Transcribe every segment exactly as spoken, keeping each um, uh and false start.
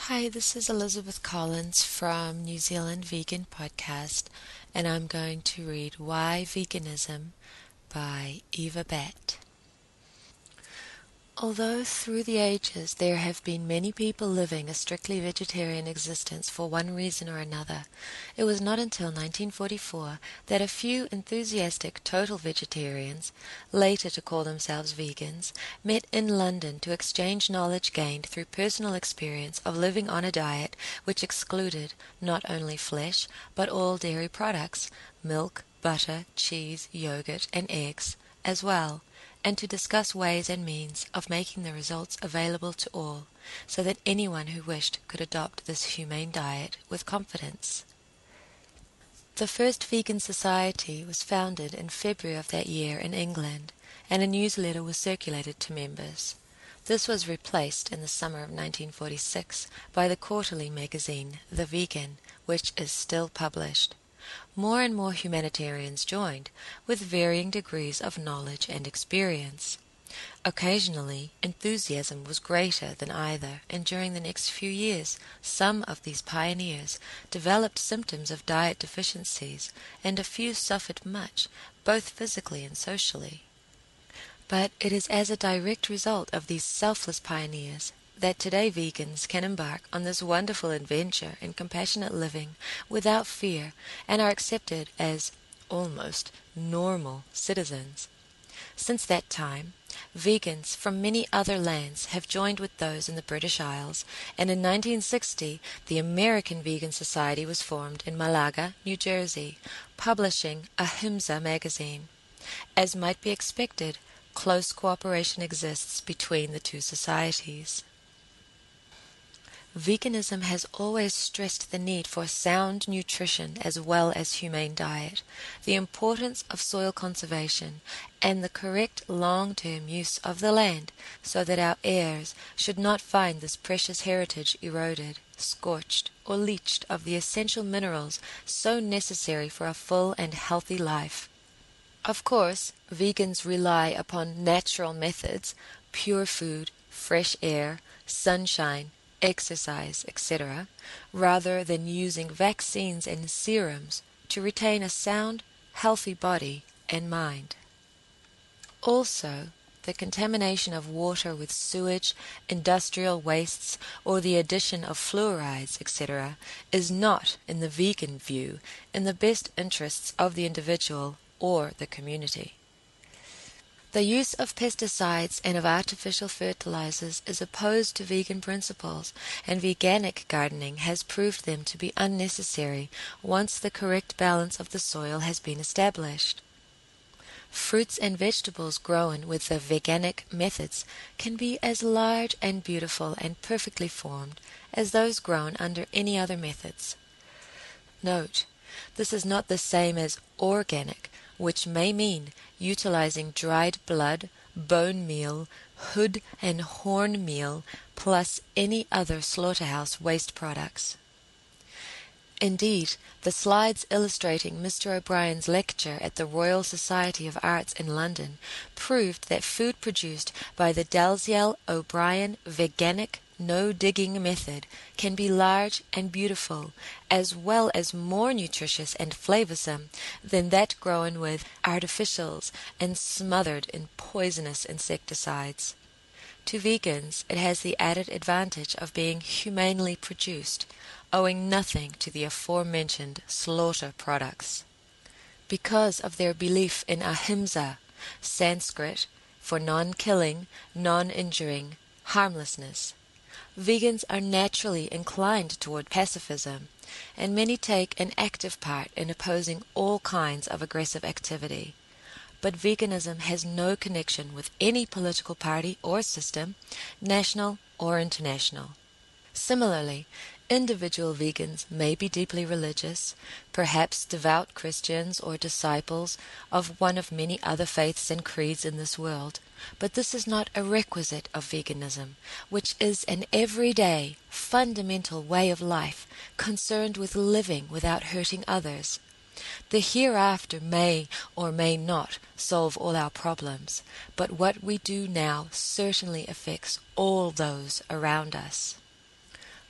Hi, this is Elizabeth Collins from New Zealand Vegan Podcast, and I'm going to read Why Veganism by Eva Batt. Although through the ages there have been many people living a strictly vegetarian existence for one reason or another, it was not until nineteen forty-four that a few enthusiastic total vegetarians, later to call themselves vegans, met in London to exchange knowledge gained through personal experience of living on a diet which excluded not only flesh but all dairy products, milk, butter, cheese, yogurt, and eggs, as well, and to discuss ways and means of making the results available to all, so that anyone who wished could adopt this humane diet with confidence. The first vegan society was founded in February of that year in England, and a newsletter was circulated to members. This was replaced in the summer of nineteen forty-six by the quarterly magazine The Vegan, which is still published. More and more humanitarians joined, with varying degrees of knowledge and experience. Occasionally, enthusiasm was greater than either, and during the next few years some of these pioneers developed symptoms of diet deficiencies, and a few suffered much, both physically and socially. But it is as a direct result of these selfless pioneers that today vegans can embark on this wonderful adventure in compassionate living without fear and are accepted as almost normal citizens. Since that time, vegans from many other lands have joined with those in the British Isles, and in nineteen sixty the American Vegan Society was formed in Malaga, New Jersey, publishing Ahimsa magazine. As might be expected, close cooperation exists between the two societies. Veganism has always stressed the need for sound nutrition as well as humane diet, the importance of soil conservation, and the correct long-term use of the land so that our heirs should not find this precious heritage eroded, scorched, or leached of the essential minerals so necessary for a full and healthy life. Of course, vegans rely upon natural methods, pure food, fresh air, sunshine, exercise, et cetera, rather than using vaccines and serums to retain a sound, healthy body and mind. Also, the contamination of water with sewage, industrial wastes, or the addition of fluorides, et cetera, is not, in the vegan view, in the best interests of the individual or the community. The use of pesticides and of artificial fertilizers is opposed to vegan principles, and veganic gardening has proved them to be unnecessary once the correct balance of the soil has been established. Fruits and vegetables grown with the veganic methods can be as large and beautiful and perfectly formed as those grown under any other methods. Note, this is not the same as organic, which may mean utilizing dried blood, bone meal, hood and horn meal, plus any other slaughterhouse waste products. Indeed, the slides illustrating Mister O'Brien's lecture at the Royal Society of Arts in London proved that food produced by the Dalziel O'Brien Veganic no-digging method can be large and beautiful, as well as more nutritious and flavorsome than that grown with artificials and smothered in poisonous insecticides. To vegans, it has the added advantage of being humanely produced, owing nothing to the aforementioned slaughter products. Because of their belief in ahimsa, Sanskrit for non-killing, non-injuring, harmlessness, vegans are naturally inclined toward pacifism, and many take an active part in opposing all kinds of aggressive activity. But veganism has no connection with any political party or system, national or international. Similarly, individual vegans may be deeply religious, perhaps devout Christians or disciples of one of many other faiths and creeds in this world, but this is not a requisite of veganism, which is an everyday, fundamental way of life concerned with living without hurting others. The hereafter may or may not solve all our problems, but what we do now certainly affects all those around us.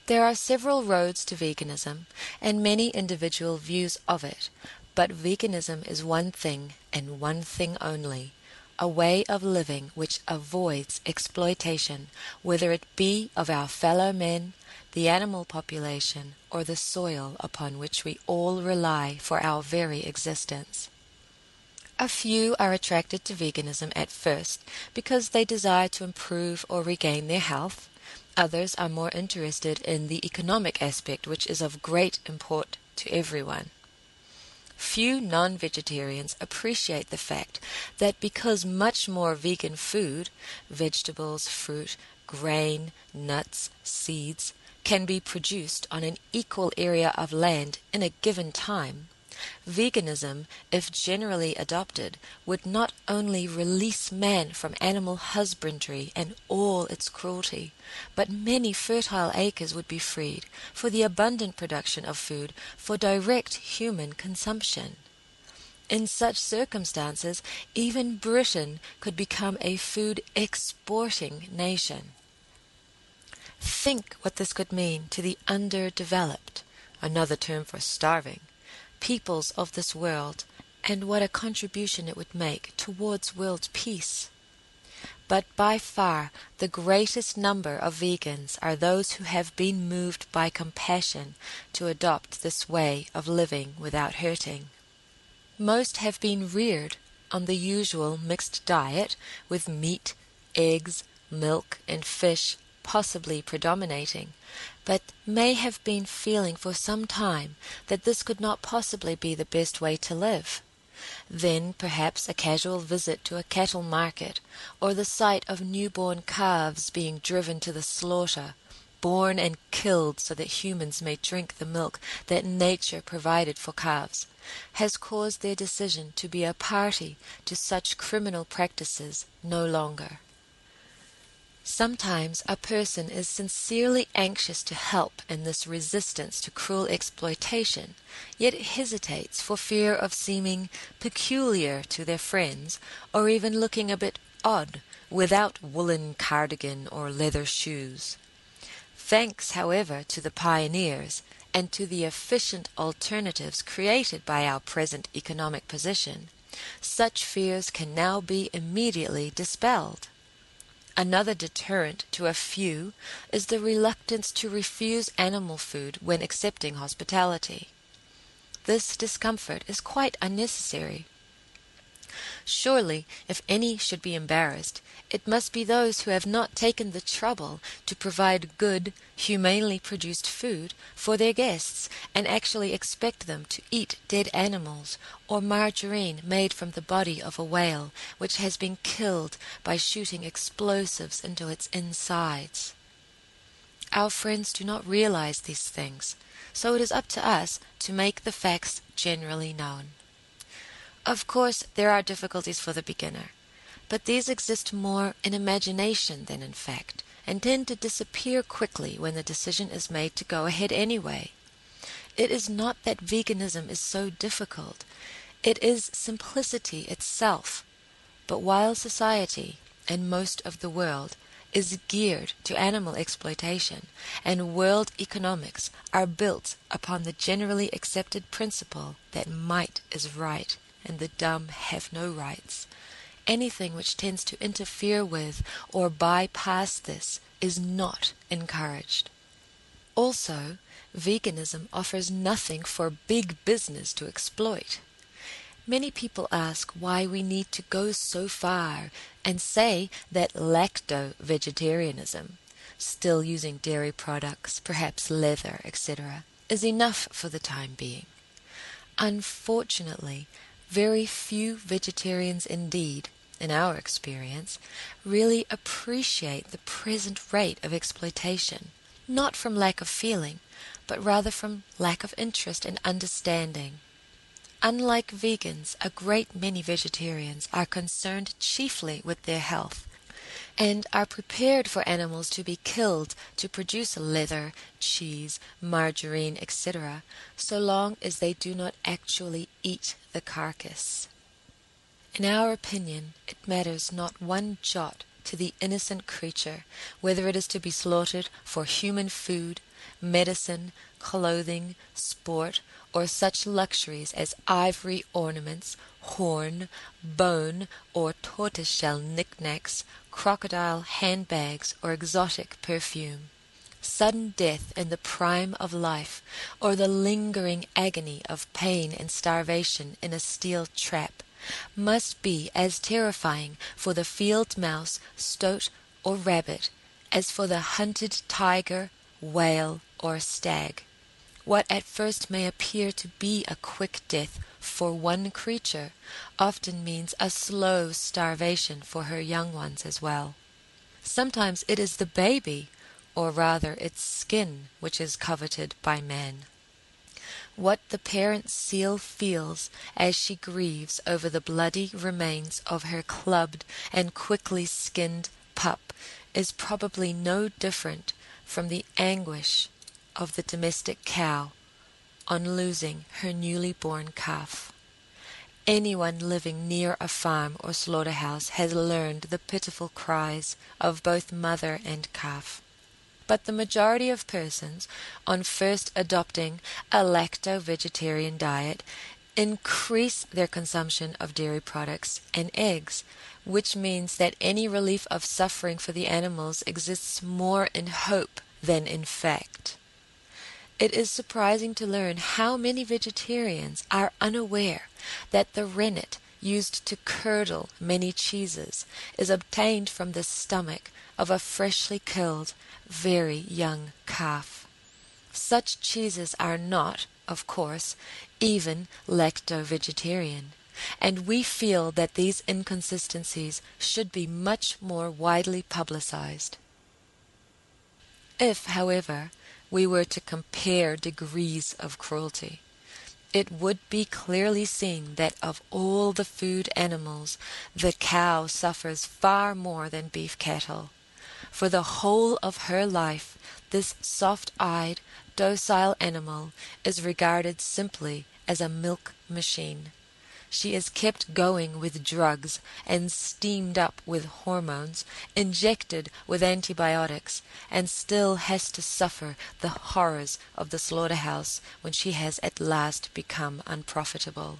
There are several roads to veganism, and many individual views of it, but veganism is one thing and one thing only, a way of living which avoids exploitation, whether it be of our fellow men, the animal population, or the soil upon which we all rely for our very existence. A few are attracted to veganism at first because they desire to improve or regain their health. Others are more interested in the economic aspect, which is of great import to everyone. Few non-vegetarians appreciate the fact that because much more vegan food, vegetables, fruit, grain, nuts, seeds, can be produced on an equal area of land in a given time, veganism, if generally adopted, would not only release man from animal husbandry and all its cruelty, but many fertile acres would be freed for the abundant production of food for direct human consumption. In such circumstances, even Britain could become a food exporting nation. Think what this could mean to the underdeveloped, another term for starving, peoples of this world, and what a contribution it would make towards world peace. But by far the greatest number of vegans are those who have been moved by compassion to adopt this way of living without hurting. Most have been reared on the usual mixed diet, with meat, eggs, milk, and fish possibly predominating, but may have been feeling for some time that this could not possibly be the best way to live. Then perhaps a casual visit to a cattle market, or the sight of newborn calves being driven to the slaughter, born and killed so that humans may drink the milk that nature provided for calves, has caused their decision to be a party to such criminal practices no longer. Sometimes a person is sincerely anxious to help in this resistance to cruel exploitation, yet hesitates for fear of seeming peculiar to their friends, or even looking a bit odd without woolen cardigan or leather shoes. Thanks, however, to the pioneers and to the efficient alternatives created by our present economic position, such fears can now be immediately dispelled. Another deterrent to a few is the reluctance to refuse animal food when accepting hospitality. This discomfort is quite unnecessary. Surely, if any should be embarrassed, it must be those who have not taken the trouble to provide good, humanely produced food for their guests, and actually expect them to eat dead animals, or margarine made from the body of a whale, which has been killed by shooting explosives into its insides. Our friends do not realize these things, so it is up to us to make the facts generally known. Of course, there are difficulties for the beginner, but these exist more in imagination than in fact, and tend to disappear quickly when the decision is made to go ahead anyway. It is not that veganism is so difficult, it is simplicity itself. But while society, and most of the world, is geared to animal exploitation, and world economics are built upon the generally accepted principle that might is right, and the dumb have no rights, anything which tends to interfere with or bypass this is not encouraged. Also, veganism offers nothing for big business to exploit. Many people ask why we need to go so far and say that lacto-vegetarianism, still using dairy products, perhaps leather, et cetera, is enough for the time being. Unfortunately, very few vegetarians indeed, in our experience, really appreciate the present rate of exploitation, not from lack of feeling, but rather from lack of interest and understanding. Unlike vegans, a great many vegetarians are concerned chiefly with their health, and are prepared for animals to be killed to produce leather, cheese, margarine, et cetera, so long as they do not actually eat the carcass. In our opinion, it matters not one jot to the innocent creature, whether it is to be slaughtered for human food, medicine, clothing, sport, or such luxuries as ivory ornaments, horn, bone, or tortoise-shell knickknacks, crocodile handbags, or exotic perfume. Sudden death in the prime of life, or the lingering agony of pain and starvation in a steel trap, must be as terrifying for the field mouse, stoat, or rabbit as for the hunted tiger, whale, or stag. What at first may appear to be a quick death for one creature often means a slow starvation for her young ones as well. Sometimes it is the baby, or rather its skin, which is coveted by man. What the parent seal feels as she grieves over the bloody remains of her clubbed and quickly skinned pup is probably no different from the anguish of the domestic cow on losing her newly born calf. Anyone living near a farm or slaughterhouse has learned the pitiful cries of both mother and calf. But the majority of persons, on first adopting a lacto-vegetarian diet, increase their consumption of dairy products and eggs, which means that any relief of suffering for the animals exists more in hope than in fact. It is surprising to learn how many vegetarians are unaware that the rennet used to curdle many cheeses is obtained from the stomach of a freshly killed, very young calf. Such cheeses are not, of course, even lacto-vegetarian, and we feel that these inconsistencies should be much more widely publicized. If, however, we were to compare degrees of cruelty, it would be clearly seen that of all the food animals, the cow suffers far more than beef cattle. For the whole of her life, this soft-eyed, docile animal is regarded simply as a milk machine. She is kept going with drugs and steamed up with hormones, injected with antibiotics, and still has to suffer the horrors of the slaughterhouse when she has at last become unprofitable.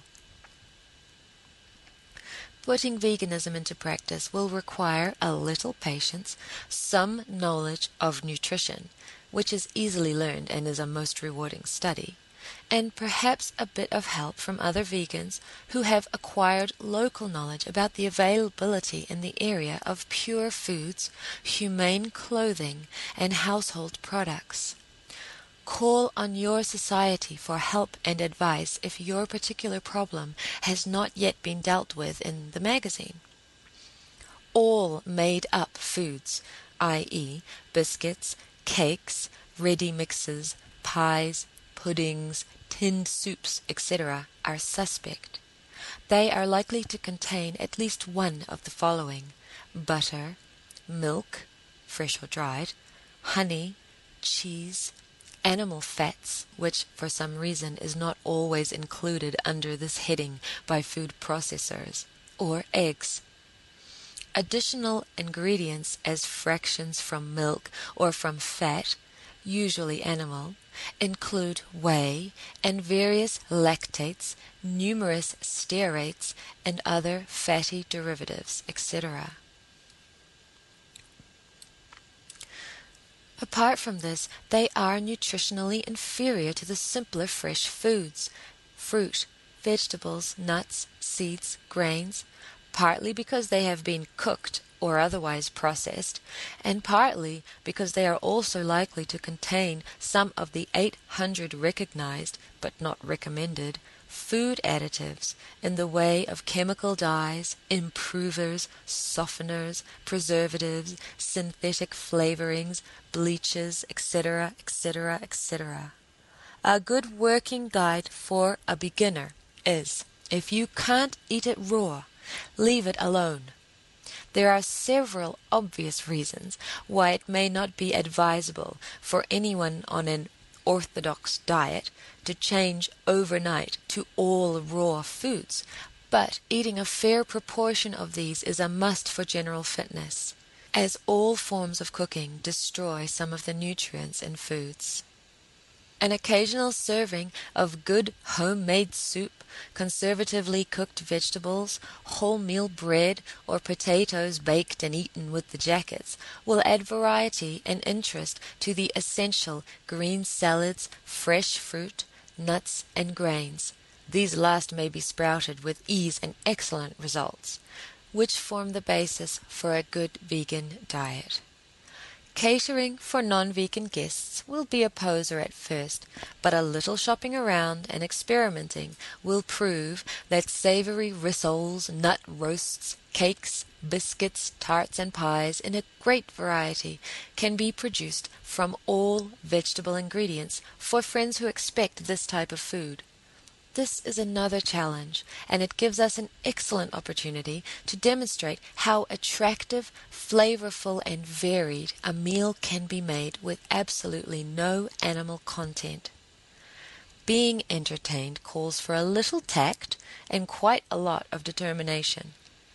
Putting veganism into practice will require a little patience, some knowledge of nutrition, which is easily learned and is a most rewarding study, and perhaps a bit of help from other vegans who have acquired local knowledge about the availability in the area of pure foods, humane clothing, and household products. Call on your society for help and advice if your particular problem has not yet been dealt with in the magazine. All made-up foods, that is biscuits, cakes, ready mixes, pies, puddings, tinned soups, et cetera, are suspect. They are likely to contain at least one of the following: butter, milk, fresh or dried, honey, cheese, animal fats, which for some reason is not always included under this heading by food processors, or eggs. Additional ingredients as fractions from milk or from fat, usually animal, include whey and various lactates, numerous stearates, and other fatty derivatives, et cetera. Apart from this, they are nutritionally inferior to the simpler fresh foods, fruit, vegetables, nuts, seeds, grains, partly because they have been cooked or otherwise processed, and partly because they are also likely to contain some of the eight hundred recognized, but not recommended, food additives in the way of chemical dyes, improvers, softeners, preservatives, synthetic flavorings, bleaches, et cetera, et cetera, et cetera. A good working guide for a beginner is, if you can't eat it raw, leave it alone. There are several obvious reasons why it may not be advisable for anyone on an orthodox diet to change overnight to all raw foods, but eating a fair proportion of these is a must for general fitness. as all forms of cooking destroy some of the nutrients in foods. An occasional serving of good homemade soup, conservatively cooked vegetables, wholemeal bread, or potatoes baked and eaten with the jackets will add variety and interest to the essential green salads, fresh fruit, nuts, and grains. These last may be sprouted with ease and excellent results, which form the basis for a good vegan diet. Catering for non-vegan guests will be a poser at first, but a little shopping around and experimenting will prove that savory rissoles, nut roasts, cakes, biscuits, tarts, and pies in a great variety can be produced from all vegetable ingredients for friends who expect this type of food. This is another challenge, and it gives us an excellent opportunity to demonstrate how attractive, flavorful, and varied a meal can be made with absolutely no animal content. Being entertained calls for a little tact and quite a lot of determination.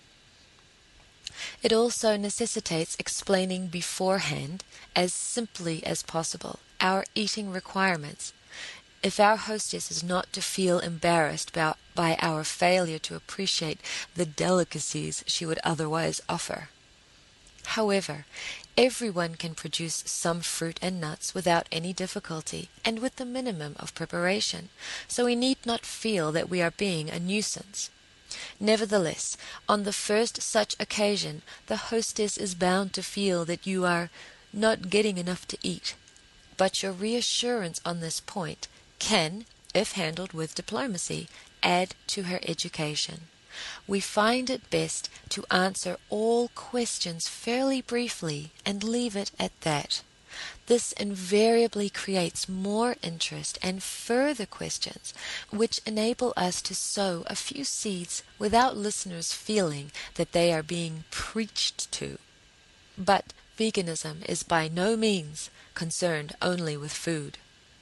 It also necessitates explaining beforehand, as simply as possible, our eating requirements. If our hostess is not to feel embarrassed by, by our failure to appreciate the delicacies she would otherwise offer. However, everyone can produce some fruit and nuts without any difficulty and with the minimum of preparation, so we need not feel that we are being a nuisance. Nevertheless, on the first such occasion, the hostess is bound to feel that you are not getting enough to eat, but your reassurance on this point can, if handled with diplomacy, add to her education. We find it best to answer all questions fairly briefly and leave it at that. This invariably creates more interest and further questions, which enable us to sow a few seeds without listeners feeling that they are being preached to. But veganism is by no means concerned only with food.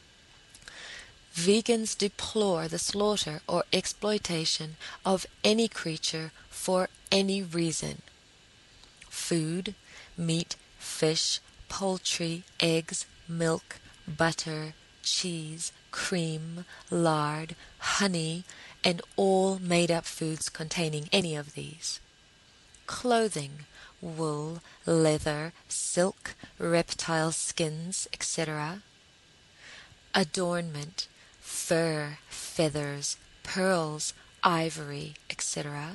Vegans deplore the slaughter or exploitation of any creature for any reason. Food, meat, fish, poultry, eggs, milk, butter, cheese, cream, lard, honey, and all made-up foods containing any of these. Clothing, wool, leather, silk, reptile skins, et cetera. Adornment, fur, feathers, pearls, ivory, et cetera.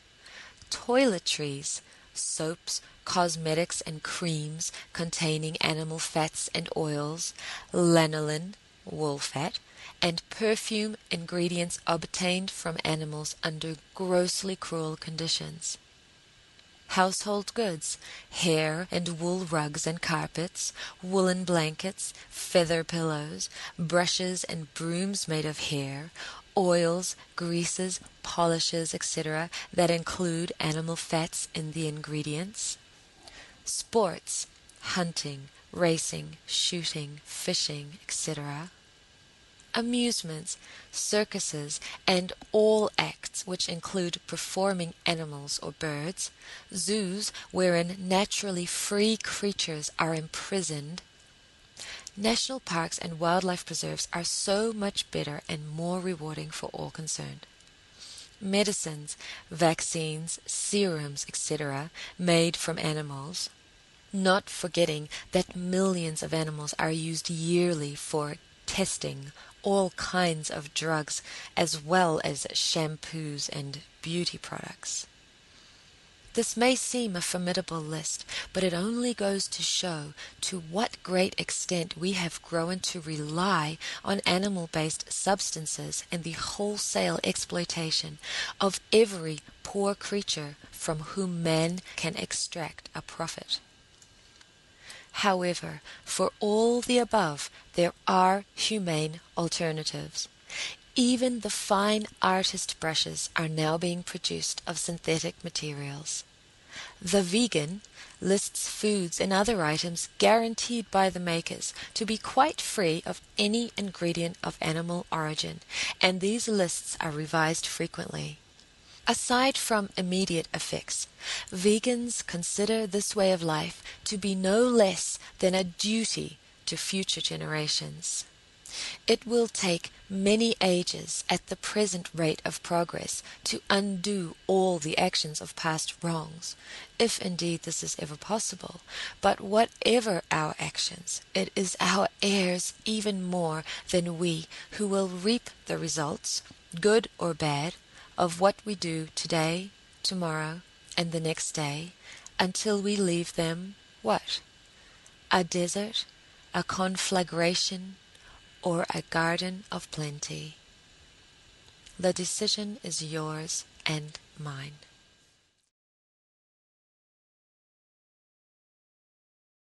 Toiletries, soaps, cosmetics and creams containing animal fats and oils, lanolin, wool fat, and perfume ingredients obtained from animals under grossly cruel conditions. Household goods, hair and wool rugs and carpets, woolen blankets, feather pillows, brushes and brooms made of hair, oils, greases, polishes, et cetera that include animal fats in the ingredients. Sports, hunting, racing, shooting, fishing, et cetera. Amusements, circuses, and all acts which include performing animals or birds, zoos wherein naturally free creatures are imprisoned. National parks and wildlife preserves are so much better and more rewarding for all concerned. Medicines, vaccines, serums, et cetera, made from animals, not forgetting that millions of animals are used yearly for testing all kinds of drugs as well as shampoos and beauty products. This may seem a formidable list, but it only goes to show to what great extent we have grown to rely on animal-based substances and the wholesale exploitation of every poor creature from whom man can extract a profit. However, for all the above, there are humane alternatives. Even the fine artist brushes are now being produced of synthetic materials. The Vegan lists foods and other items guaranteed by the makers to be quite free of any ingredient of animal origin, and these lists are revised frequently. Aside from immediate effects, vegans consider this way of life to be no less than a duty to future generations. It will take many ages at the present rate of progress to undo all the actions of past wrongs, if indeed this is ever possible. But whatever our actions, it is our heirs even more than we who will reap the results, good or bad, of what we do today, tomorrow, and the next day, until we leave them what? A desert, a conflagration, or a garden of plenty. The decision is yours and mine.